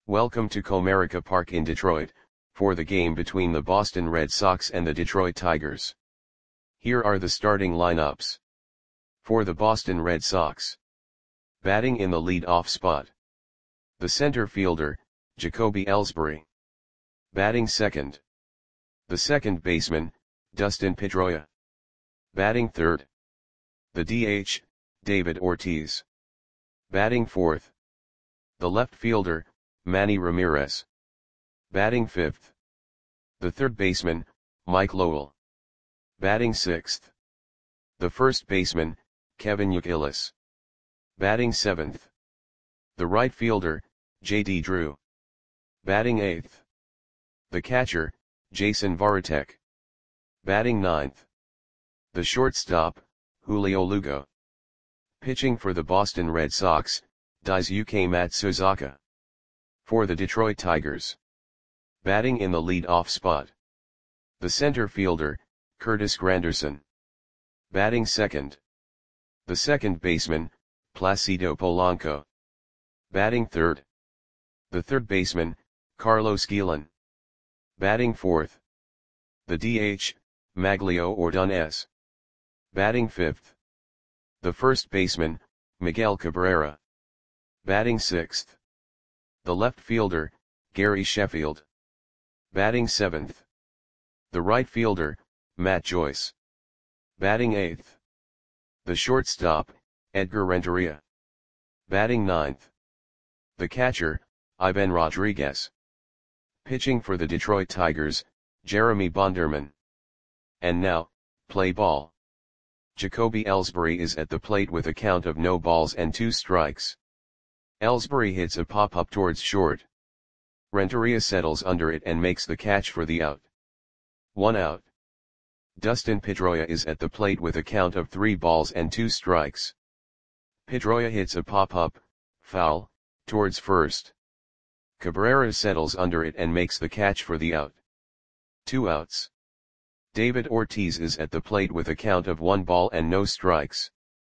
Welcome to Comerica Park in Detroit, for the game between the Boston Red Sox and the Detroit Tigers. Here are the starting lineups. For the Boston Red Sox. Batting in the lead-off spot. The center fielder, Jacoby Ellsbury. Batting second. The second baseman, Dustin Pedroia. Batting third. The DH, David Ortiz. Batting fourth. The left fielder, Manny Ramirez. Batting fifth. The third baseman, Mike Lowell. Batting sixth. The first baseman, Kevin Youkilis. Batting seventh. The right fielder, J.D. Drew. Batting eighth. The catcher, Jason Varitek. Batting ninth. The shortstop, Julio Lugo. Pitching for the Boston Red Sox, Daisuke Matsuzaka. For the Detroit Tigers. Batting in the lead-off spot. The center fielder, Curtis Granderson. Batting second. The second baseman, Placido Polanco. Batting third. The third baseman, Carlos Guillen. Batting fourth. The DH, Maglio Ordonez. Batting fifth. The first baseman, Miguel Cabrera. Batting sixth. The left fielder, Gary Sheffield. Batting seventh. The right fielder, Matt Joyce. Batting eighth. The shortstop, Edgar Renteria. Batting ninth. The catcher, Ivan Rodriguez. Pitching for the Detroit Tigers, Jeremy Bonderman. And now, play ball. Jacoby Ellsbury is at the plate with a count of no balls and 2 strikes. Ellsbury hits a pop-up towards short. Renteria settles under it and makes the catch for the out. 1 out. Dustin Pedroia is at the plate with a count of 3 balls and 2 strikes. Pedroia hits a pop-up, foul, towards first. Cabrera settles under it and makes the catch for the out. 2 outs. David Ortiz is at the plate with a count of 1 ball and no strikes.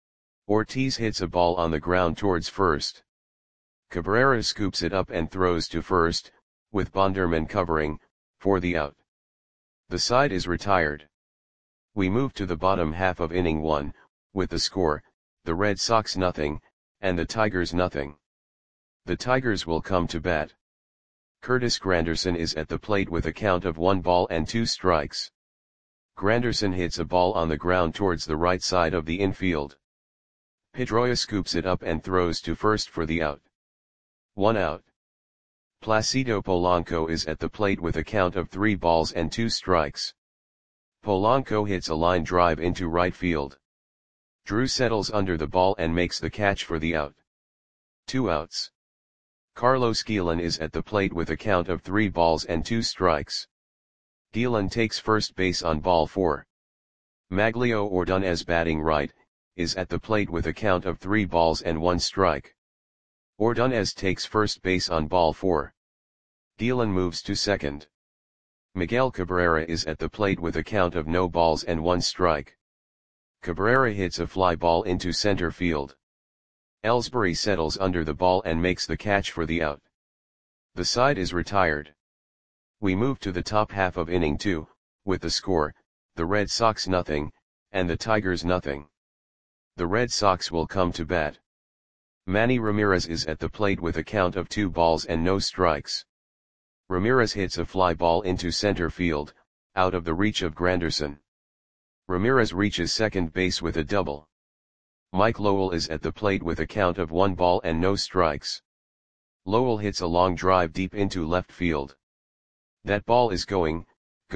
Ortiz hits a ball on the ground towards first. Cabrera scoops it up and throws to first, with Bonderman covering, for the out. The side is retired. We move to the bottom half of inning 1, with the score, the Red Sox 0, and the Tigers 0. The Tigers will come to bat. Curtis Granderson is at the plate with a count of 1 ball and 2 strikes. Granderson hits a ball on the ground towards the right side of the infield. Pedroia scoops it up and throws to first for the out. 1 out. Placido Polanco is at the plate with a count of 3 balls and 2 strikes. Polanco hits a line drive into right field. Drew settles under the ball and makes the catch for the out. 2 outs. Carlos Guillen is at the plate with a count of 3 balls and 2 strikes. Guillen takes first base on ball 4. Maglio Ordonez, batting right, is at the plate with a count of 3 balls and 1 strike. Ordonez takes first base on ball 4. Guillen moves to second. Miguel Cabrera is at the plate with a count of no balls and 1 strike. Cabrera hits a fly ball into center field. Ellsbury settles under the ball and makes the catch for the out. The side is retired. We move to the top half of inning 2, with the score, the Red Sox 0, and the Tigers 0. The Red Sox will come to bat. Manny Ramirez is at the plate with a count of 2 balls and no strikes. Ramirez hits a fly ball into center field, out of the reach of Granderson. Ramirez reaches second base with a double. Mike Lowell is at the plate with a count of 1 ball and no strikes. Lowell hits a long drive deep into left field. That ball is gone.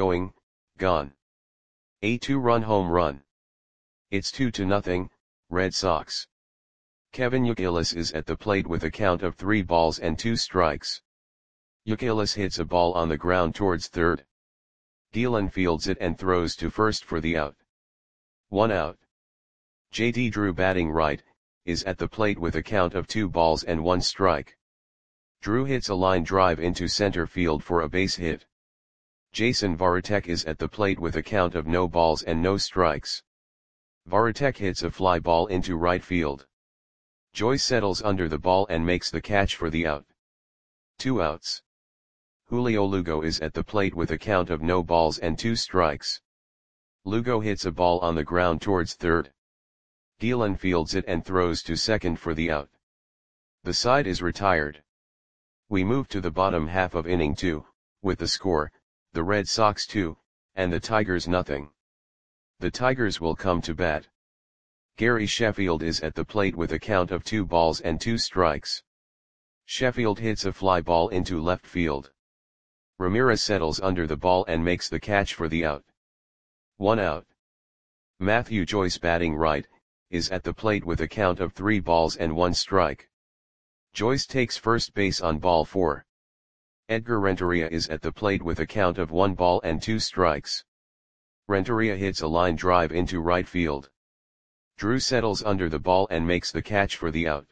A 2-run home run. It's 2-0, Red Sox. Kevin Youkilis is at the plate with a count of 3 balls and 2 strikes. Youkilis hits a ball on the ground towards third. Guillen fields it and throws to first for the out. 1 out. J.D. Drew, batting right, is at the plate with a count of 2 balls and 1 strike. Drew hits a line drive into center field for a base hit. Jason Varitek is at the plate with a count of no balls and no strikes. Varitek hits a fly ball into right field. Joyce settles under the ball and makes the catch for the out. 2 outs. Julio Lugo is at the plate with a count of no balls and 2 strikes. Lugo hits a ball on the ground towards third. Gielan fields it and throws to second for the out. The side is retired. We move to the bottom half of inning 2, with the score, the Red Sox 2, and the Tigers nothing. The Tigers will come to bat. Gary Sheffield is at the plate with a count of 2 balls and 2 strikes. Sheffield hits a fly ball into left field. Ramirez settles under the ball and makes the catch for the out. 1 out. Matthew Joyce, batting right, is at the plate with a count of 3 balls and 1 strike. Joyce takes first base on ball 4. Edgar Renteria is at the plate with a count of 1 ball and 2 strikes. Renteria hits a line drive into right field. Drew settles under the ball and makes the catch for the out.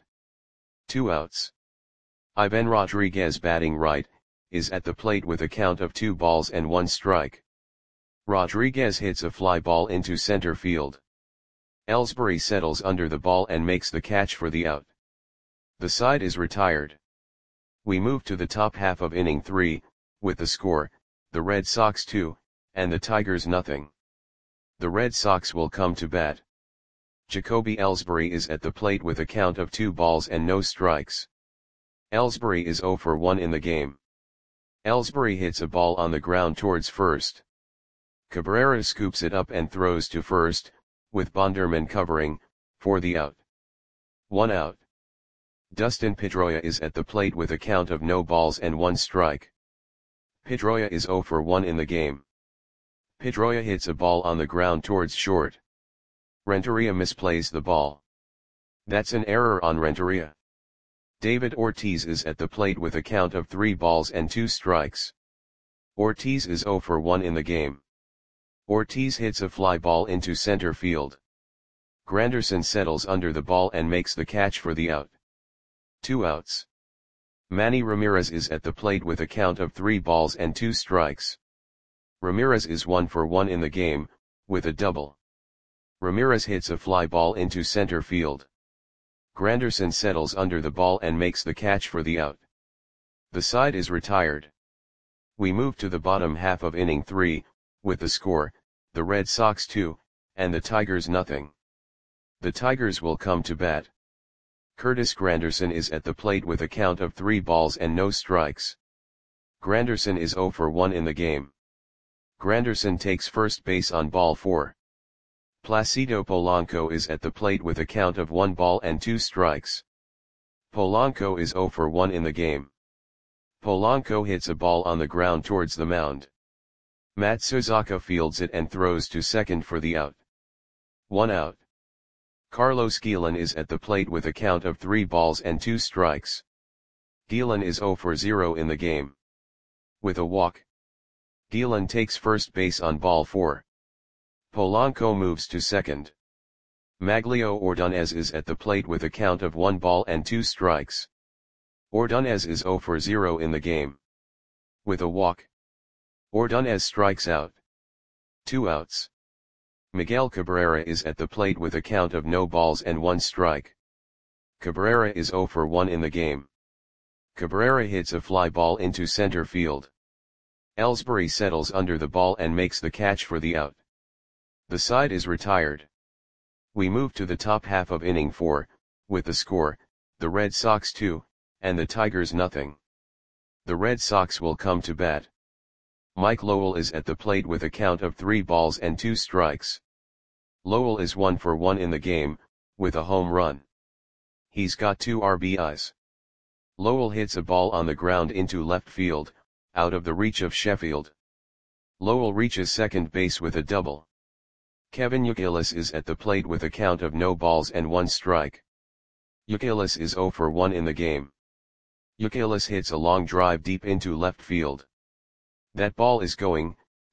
2 outs. Ivan Rodriguez, batting right, is at the plate with a count of 2 balls and 1 strike. Rodriguez hits a fly ball into center field. Ellsbury settles under the ball and makes the catch for the out. The side is retired. We move to the top half of inning 3, with the score, the Red Sox 2, and the Tigers nothing. The Red Sox will come to bat. Jacoby Ellsbury is at the plate with a count of 2 balls and no strikes. Ellsbury is 0 for 1 in the game. Ellsbury hits a ball on the ground towards first. Cabrera scoops it up and throws to first, with Bonderman covering, for the out. 1 out. Dustin Pedroia is at the plate with a count of no balls and 1 strike. Pedroia is 0 for 1 in the game. Pedroia hits a ball on the ground towards short. Renteria misplays the ball. That's an error on Renteria. David Ortiz is at the plate with a count of 3 balls and 2 strikes. Ortiz is 0 for 1 in the game. Ortiz hits a fly ball into center field. Granderson settles under the ball and makes the catch for the out. 2 outs. Manny Ramirez is at the plate with a count of 3 balls and 2 strikes. Ramirez is 1 for 1 in the game, with a double. Ramirez hits a fly ball into center field. Granderson settles under the ball and makes the catch for the out. The side is retired. We move to the bottom half of inning 3, with the score, the Red Sox 2, and the Tigers nothing. The Tigers will come to bat. Curtis Granderson is at the plate with a count of 3 balls and no strikes. Granderson is 0 for 1 in the game. Granderson takes first base on ball 4. Placido Polanco is at the plate with a count of 1 ball and 2 strikes. Polanco is 0 for 1 in the game. Polanco hits a ball on the ground towards the mound. Matsuzaka fields it and throws to second for the out. 1 out. Carlos Gielan is at the plate with a count of 3 balls and 2 strikes. Gielan is 0 for 0 in the game. With a walk. Gielan takes first base on ball 4. Polanco moves to second. Maglio Ordonez is at the plate with a count of 1 ball and 2 strikes. Ordonez is 0 for 0 in the game. With a walk. Ordonez strikes out. 2 outs. Miguel Cabrera is at the plate with a count of no balls and 1 strike. Cabrera is 0 for 1 in the game. Cabrera hits a fly ball into center field. Ellsbury settles under the ball and makes the catch for the out. The side is retired. We move to the top half of inning 4, with the score, the Red Sox 2, and the Tigers nothing. The Red Sox will come to bat. Mike Lowell is at the plate with a count of 3 balls and 2 strikes. Lowell is 1 for 1 in the game, with a home run. He's got 2 RBIs. Lowell hits a ball on the ground into left field, out of the reach of Sheffield. Lowell reaches second base with a double. Kevin Youkilis is at the plate with a count of no balls and 1 strike. Youkilis is 0 for 1 in the game. Youkilis hits a long drive deep into left field. That ball is gone.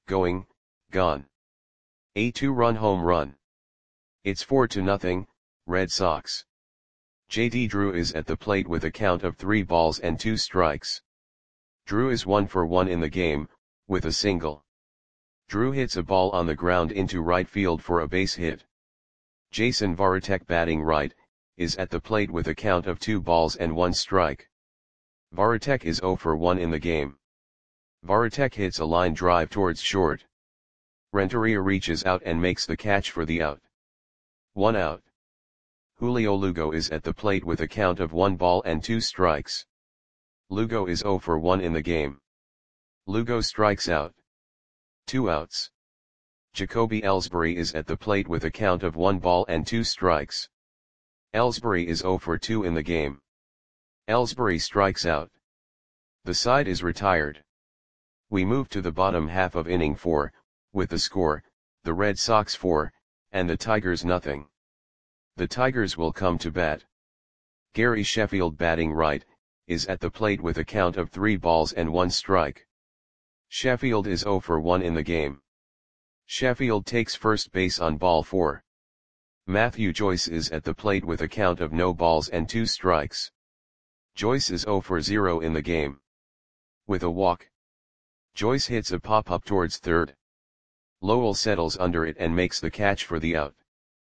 A 2-run home run. It's 4-0, Red Sox. J.D. Drew is at the plate with a count of 3 balls and 2 strikes. Drew is 1 for 1 in the game, with a single. Drew hits a ball on the ground into right field for a base hit. Jason Varitek, batting right, is at the plate with a count of 2 balls and 1 strike. Varitek is 0 for 1 in the game. Varitek hits a line drive towards short. Renteria reaches out and makes the catch for the out. 1 out. Julio Lugo is at the plate with a count of 1 ball and 2 strikes. Lugo is 0 for 1 in the game. Lugo strikes out. 2 outs. Jacoby Ellsbury is at the plate with a count of 1 ball and 2 strikes. Ellsbury is 0 for 2 in the game. Ellsbury strikes out. The side is retired. We move to the bottom half of inning 4, with the score, the Red Sox 4, and the Tigers nothing. The Tigers will come to bat. Gary Sheffield, batting right, is at the plate with a count of 3 balls and 1 strike. Sheffield is 0 for 1 in the game. Sheffield takes first base on ball 4. Matthew Joyce is at the plate with a count of no balls and 2 strikes. Joyce is 0 for 0 in the game. With a walk, Joyce hits a pop-up towards third. Lowell settles under it and makes the catch for the out.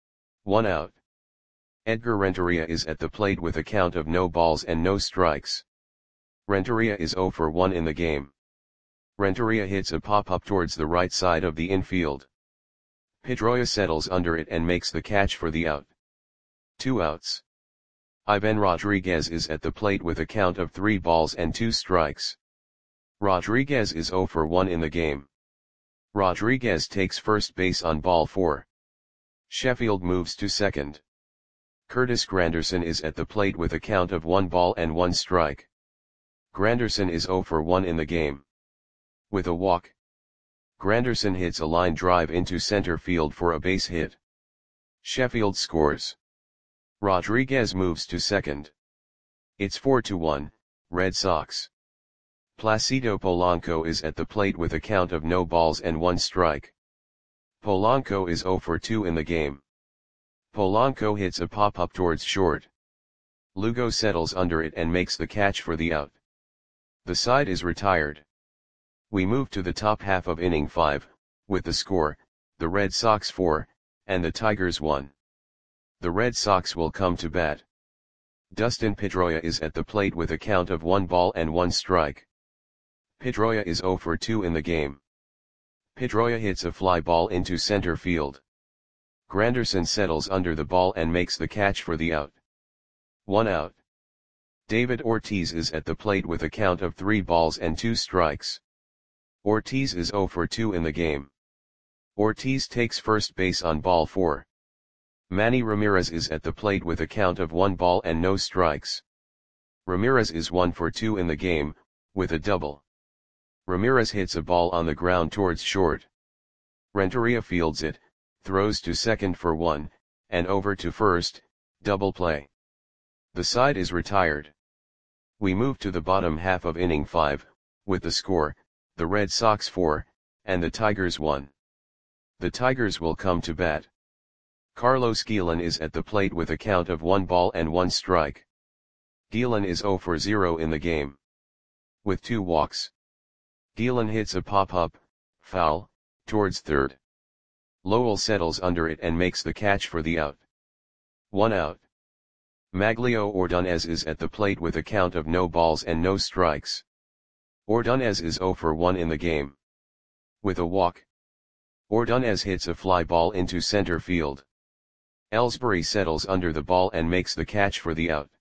1 out. Edgar Renteria is at the plate with a count of no balls and no strikes. Renteria is 0 for 1 in the game. Renteria hits a pop-up towards the right side of the infield. Pedroia settles under it and makes the catch for the out. 2 outs. Ivan Rodriguez is at the plate with a count of 3 balls and 2 strikes. Rodriguez is 0 for 1 in the game. Rodriguez takes first base on ball 4. Sheffield moves to second. Curtis Granderson is at the plate with a count of 1 ball and 1 strike. Granderson is 0 for 1 in the game. With a walk, Granderson hits a line drive into center field for a base hit. Sheffield scores. Rodriguez moves to second. It's 4-1, Red Sox. Placido Polanco is at the plate with a count of no balls and 1 strike. Polanco is 0 for 2 in the game. Polanco hits a pop-up towards short. Lugo settles under it and makes the catch for the out. The side is retired. We move to the top half of inning 5, with the score, the Red Sox 4, and the Tigers 1. The Red Sox will come to bat. Dustin Pedroia is at the plate with a count of 1 ball and 1 strike. Pedroia is 0 for 2 in the game. Pedroia hits a fly ball into center field. Granderson settles under the ball and makes the catch for the out. 1 out. David Ortiz is at the plate with a count of 3 balls and 2 strikes. Ortiz is 0 for 2 in the game. Ortiz takes first base on ball 4. Manny Ramirez is at the plate with a count of 1 ball and no strikes. Ramirez is 1 for 2 in the game, with a double. Ramirez hits a ball on the ground towards short. Renteria fields it, throws to second for 1, and over to first, double play. The side is retired. We move to the bottom half of inning 5, with the score, the Red Sox 4, and the Tigers 1. The Tigers will come to bat. Carlos Guillen is at the plate with a count of 1 ball and 1 strike. Guillen is 0 for 0 in the game. With 2 walks. Guillen hits a pop-up, foul, towards third. Lowell settles under it and makes the catch for the out. 1 out. Maglio Ordonez is at the plate with a count of no balls and no strikes. Ordonez is 0 for 1 in the game. With a walk, Ordonez hits a fly ball into center field. Ellsbury settles under the ball and makes the catch for the out.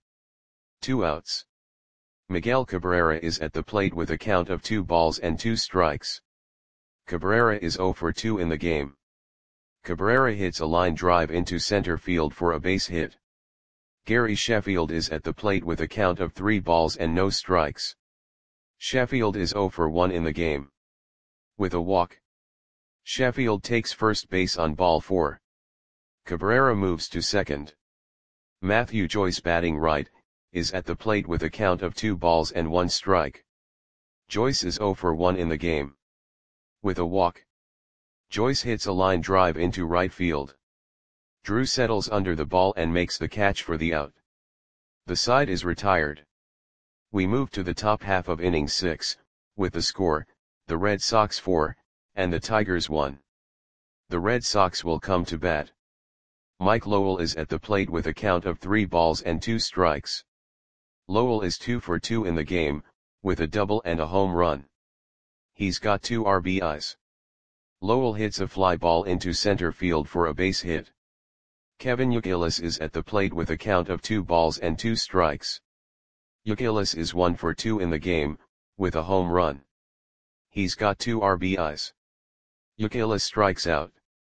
2 outs. Miguel Cabrera is at the plate with a count of 2 balls and 2 strikes. Cabrera is 0 for 2 in the game. Cabrera hits a line drive into center field for a base hit. Gary Sheffield is at the plate with a count of 3 balls and no strikes. Sheffield is 0 for 1 in the game. With a walk, Sheffield takes first base on ball 4. Cabrera moves to second. Matthew Joyce, batting right, is at the plate with a count of 2 balls and 1 strike. Joyce is 0 for 1 in the game. With a walk, Joyce hits a line drive into right field. Drew settles under the ball and makes the catch for the out. The side is retired. We move to the top half of inning 6, with the score, the Red Sox 4, and the Tigers 1. The Red Sox will come to bat. Mike Lowell is at the plate with a count of 3 balls and 2 strikes. Lowell is 2 for 2 in the game, with a double and a home run. He's got 2 RBIs. Lowell hits a fly ball into center field for a base hit. Kevin Youkilis is at the plate with a count of 2 balls and 2 strikes. Youkilis is 1 for 2 in the game, with a home run. He's got 2 RBIs. Youkilis strikes out.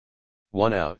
1 out.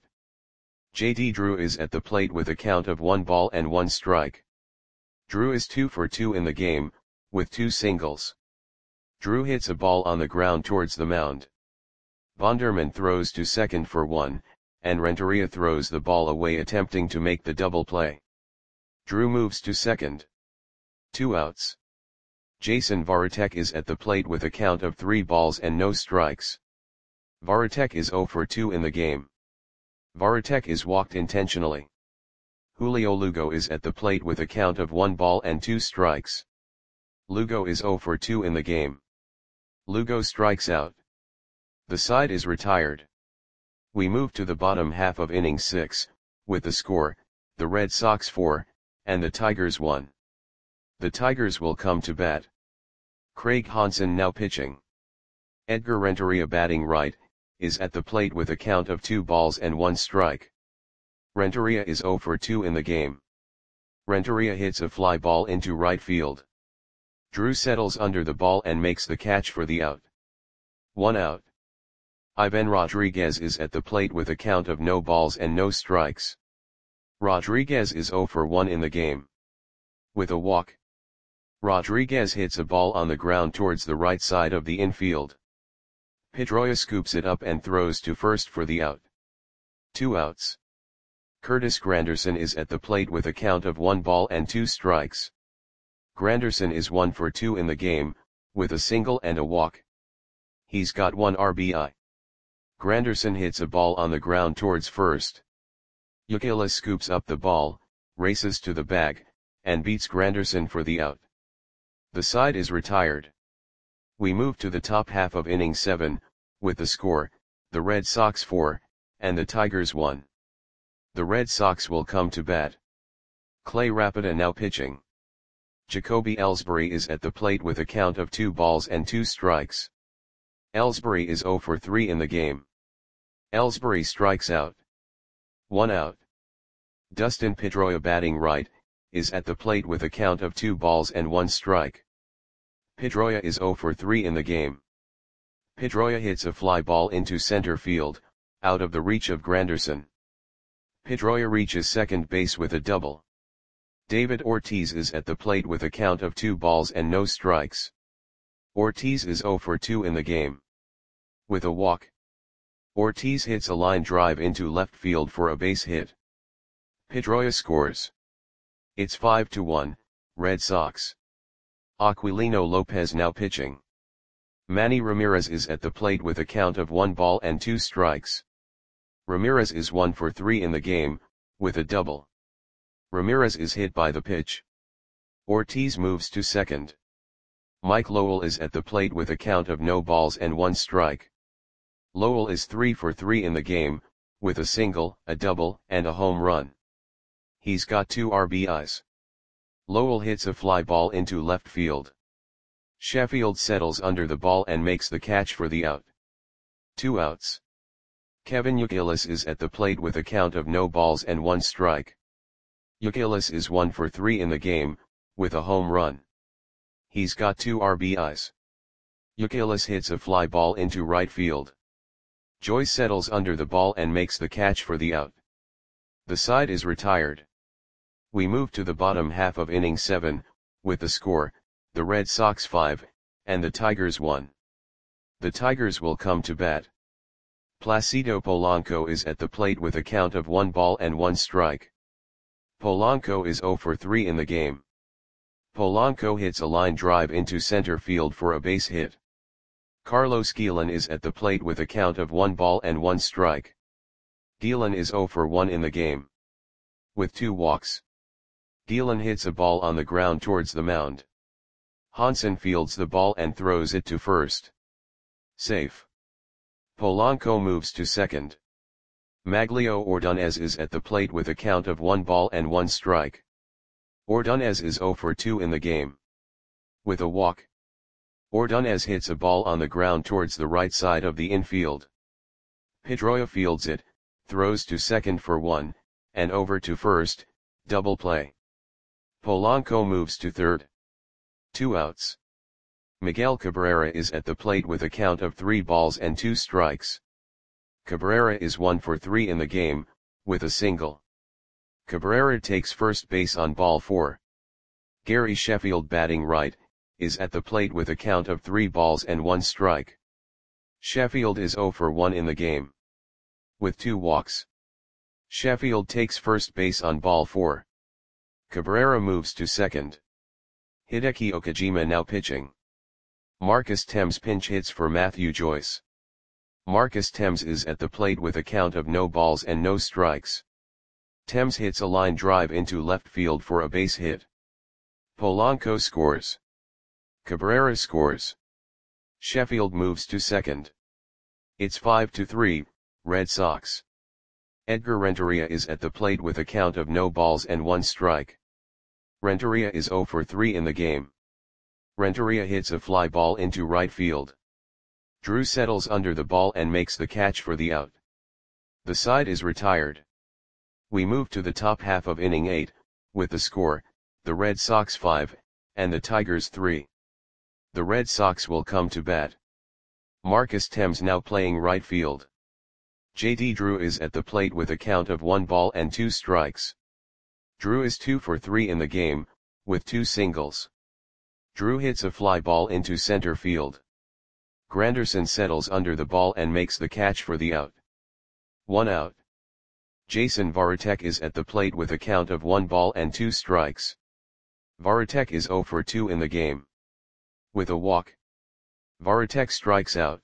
JD Drew is at the plate with a count of 1 ball and 1 strike. Drew is 2 for 2 in the game, with 2 singles. Drew hits a ball on the ground towards the mound. Bonderman throws to second for 1, and Renteria throws the ball away attempting to make the double play. Drew moves to second. 2 outs. Jason Varitek is at the plate with a count of 3 balls and no strikes. Varitek is 0 for 2 in the game. Varitek is walked intentionally. Julio Lugo is at the plate with a count of 1 ball and 2 strikes. Lugo is 0 for 2 in the game. Lugo strikes out. The side is retired. We move to the bottom half of inning 6, with the score, the Red Sox 4, and the Tigers 1. The Tigers will come to bat. Craig Hansen now pitching. Edgar Renteria batting right, is at the plate with a count of 2 balls and 1 strike. Renteria is 0 for 2 in the game. Renteria hits a fly ball into right field. Drew settles under the ball and makes the catch for the out. 1 out. Ivan Rodriguez is at the plate with a count of no balls and no strikes. Rodriguez is 0 for 1 in the game. With a walk, Rodriguez hits a ball on the ground towards the right side of the infield. Pedroia scoops it up and throws to first for the out. 2 outs. Curtis Granderson is at the plate with a count of 1 ball and 2 strikes. Granderson is 1 for 2 in the game, with a single and a walk. He's got 1 RBI. Granderson hits a ball on the ground towards first. Youkilis scoops up the ball, races to the bag, and beats Granderson for the out. The side is retired. We move to the top half of inning 7, with the score, the Red Sox 4, and the Tigers 1. The Red Sox will come to bat. Clay Rapida now pitching. Jacoby Ellsbury is at the plate with a count of 2 balls and 2 strikes. Ellsbury is 0 for 3 in the game. Ellsbury strikes out. 1 out. Dustin Pedroia batting right, is at the plate with a count of 2 balls and 1 strike. Pedroia is 0 for 3 in the game. Pedroia hits a fly ball into center field, out of the reach of Granderson. Pedroia reaches second base with a double. David Ortiz is at the plate with a count of 2 balls and no strikes. Ortiz is 0 for 2 in the game. With a walk, Ortiz hits a line drive into left field for a base hit. Pedroia scores. It's 5-1, Red Sox. Aquilino Lopez now pitching. Manny Ramirez is at the plate with a count of 1 ball and 2 strikes. Ramirez is 1 for 3 in the game, with a double. Ramirez is hit by the pitch. Ortiz moves to second. Mike Lowell is at the plate with a count of no balls and 1 strike. Lowell is 3 for 3 in the game, with a single, a double, and a home run. He's got 2 RBIs. Lowell hits a fly ball into left field. Sheffield settles under the ball and makes the catch for the out. 2 outs. Kevin Youkilis is at the plate with a count of no balls and 1 strike. Youkilis is 1 for 3 in the game, with a home run. He's got 2 RBIs. Youkilis hits a fly ball into right field. Joyce settles under the ball and makes the catch for the out. The side is retired. We move to the bottom half of inning 7, with the score, the Red Sox 5, and the Tigers 1. The Tigers will come to bat. Placido Polanco is at the plate with a count of 1 ball and 1 strike. Polanco is 0 for 3 in the game. Polanco hits a line drive into center field for a base hit. Carlos Guillen is at the plate with a count of 1 ball and 1 strike. Guillen is 0 for 1 in the game. With 2 walks. Guillen hits a ball on the ground towards the mound. Hansen fields the ball and throws it to first. Safe. Polanco moves to second. Maglio Ordonez is at the plate with a count of 1 ball and 1 strike. Ordonez is 0 for 2 in the game. With a walk, Ordonez hits a ball on the ground towards the right side of the infield. Pedroia fields it, throws to second for 1, and over to first, double play. Polanco moves to third. 2 outs. Miguel Cabrera is at the plate with a count of 3 balls and 2 strikes. Cabrera is 1 for 3 in the game, with a single. Cabrera takes first base on ball 4. Gary Sheffield, batting right, is at the plate with a count of 3 balls and 1 strike. Sheffield is 0 for 1 in the game. With 2 walks. Sheffield takes first base on ball 4. Cabrera moves to second. Hideki Okajima now pitching. Marcus Thames pinch hits for Matthew Joyce. Marcus Thames is at the plate with a count of no balls and no strikes. Thames hits a line drive into left field for a base hit. Polanco scores. Cabrera scores. Sheffield moves to second. It's 5-3, Red Sox. Edgar Renteria is at the plate with a count of no balls and 1 strike. Renteria is 0 for 3 in the game. Renteria hits a fly ball into right field. Drew settles under the ball and makes the catch for the out. The side is retired. We move to the top half of inning 8, with the score, the Red Sox 5, and the Tigers 3. The Red Sox will come to bat. Marcus Thames now playing right field. J.D. Drew is at the plate with a count of 1 ball and 2 strikes. Drew is 2 for 3 in the game, with 2 singles. Drew hits a fly ball into center field. Granderson settles under the ball and makes the catch for the out. 1 out. Jason Varitek is at the plate with a count of 1 ball and 2 strikes. Varitek is 0 for 2 in the game. With a walk, Varitek strikes out.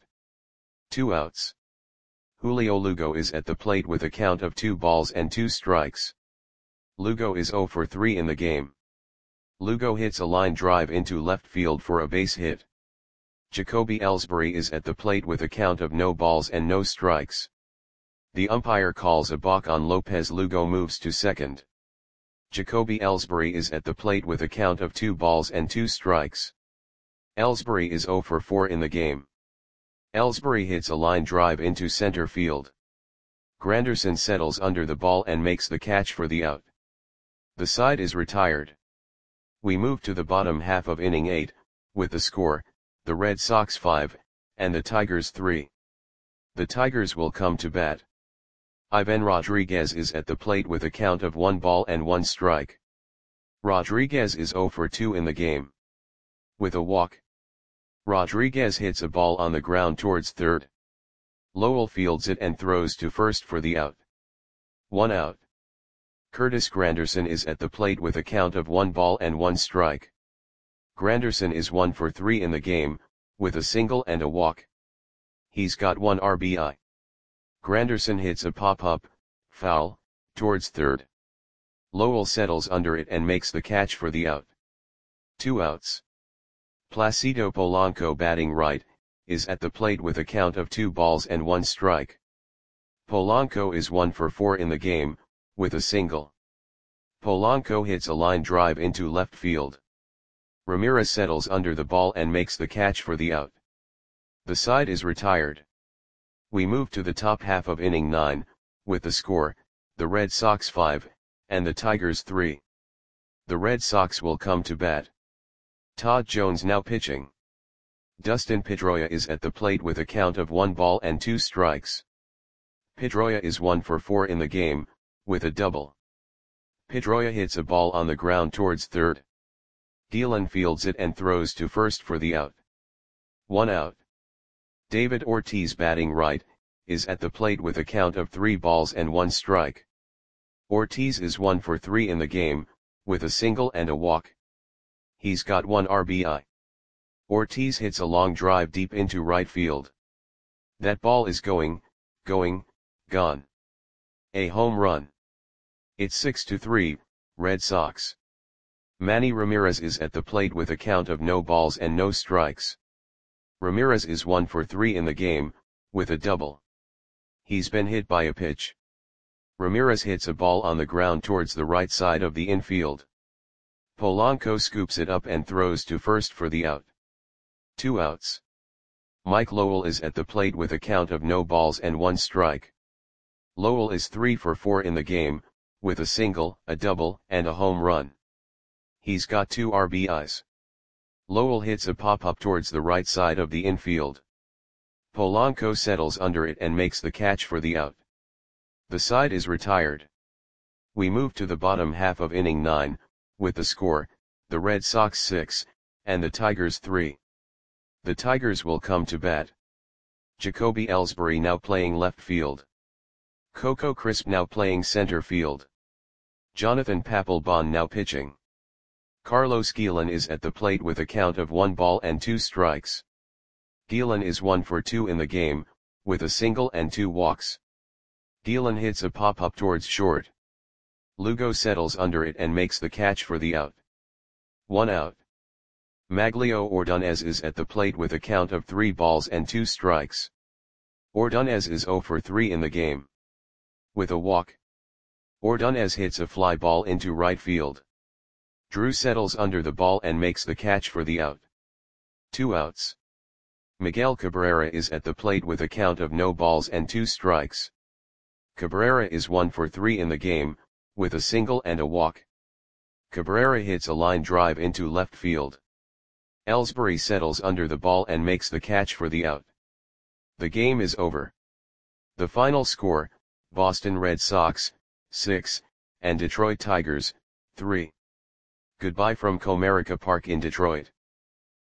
2 outs. Julio Lugo is at the plate with a count of 2 balls and 2 strikes. Lugo is 0 for 3 in the game. Lugo hits a line drive into left field for a base hit. Jacoby Ellsbury is at the plate with a count of no balls and no strikes. The umpire calls a balk on Lopez. Lugo moves to second. Jacoby Ellsbury is at the plate with a count of 2 balls and 2 strikes. Ellsbury is 0 for 4 in the game. Ellsbury hits a line drive into center field. Granderson settles under the ball and makes the catch for the out. The side is retired. We move to the bottom half of inning 8, with the score, the Red Sox 5, and the Tigers 3. The Tigers will come to bat. Ivan Rodriguez is at the plate with a count of 1 ball and 1 strike. Rodriguez is 0 for 2 in the game. With a walk, Rodriguez hits a ball on the ground towards third. Lowell fields it and throws to first for the out. 1 out. Curtis Granderson is at the plate with a count of 1 ball and 1 strike. Granderson is 1 for 3 in the game, with a single and a walk. He's got 1 RBI. Granderson hits a pop-up, foul, towards third. Lowell settles under it and makes the catch for the out. 2 outs. Placido Polanco, batting right, is at the plate with a count of 2 balls and 1 strike. Polanco is 1 for 4 in the game, with a single. Polanco hits a line drive into left field. Ramirez settles under the ball and makes the catch for the out. The side is retired. We move to the top half of inning 9, with the score, the Red Sox 5, and the Tigers 3. The Red Sox will come to bat. Todd Jones now pitching. Dustin Pedroia is at the plate with a count of 1 ball and 2 strikes. Pedroia is 1 for 4 in the game, with a double. Pedroia hits a ball on the ground towards third. Dillon fields it and throws to first for the out. 1 out. David Ortiz, batting right, is at the plate with a count of 3 balls and 1 strike. Ortiz is 1 for 3 in the game, with a single and a walk. He's got 1 RBI. Ortiz hits a long drive deep into right field. That ball is going, gone. A home run. It's 6-3, Red Sox. Manny Ramirez is at the plate with a count of no balls and no strikes. Ramirez is 1 for 3 in the game, with a double. He's been hit by a pitch. Ramirez hits a ball on the ground towards the right side of the infield. Polanco scoops it up and throws to first for the out. 2 outs. Mike Lowell is at the plate with a count of no balls and 1 strike. Lowell is 3 for 4 in the game, with a single, a double, and a home run. He's got 2 RBIs. Lowell hits a pop-up towards the right side of the infield. Polanco settles under it and makes the catch for the out. The side is retired. We move to the bottom half of inning 9, with the score, the Red Sox 6, and the Tigers 3. The Tigers will come to bat. Jacoby Ellsbury now playing left field. Coco Crisp now playing center field. Jonathan Papelbon now pitching. Carlos Guillen is at the plate with a count of 1 ball and 2 strikes. Guillen is 1 for 2 in the game, with a single and 2 walks. Guillen hits a pop-up towards short. Lugo settles under it and makes the catch for the out. 1 out. Maglio Ordonez is at the plate with a count of 3 balls and 2 strikes. Ordonez is 0 for 3 in the game. With a walk, Ordonez hits a fly ball into right field. Drew settles under the ball and makes the catch for the out. 2 outs. Miguel Cabrera is at the plate with a count of no balls and 2 strikes. Cabrera is 1 for 3 in the game, with a single and a walk. Cabrera hits a line drive into left field. Ellsbury settles under the ball and makes the catch for the out. The game is over. The final score, Boston Red Sox, 6, and Detroit Tigers, 3. Goodbye from Comerica Park in Detroit.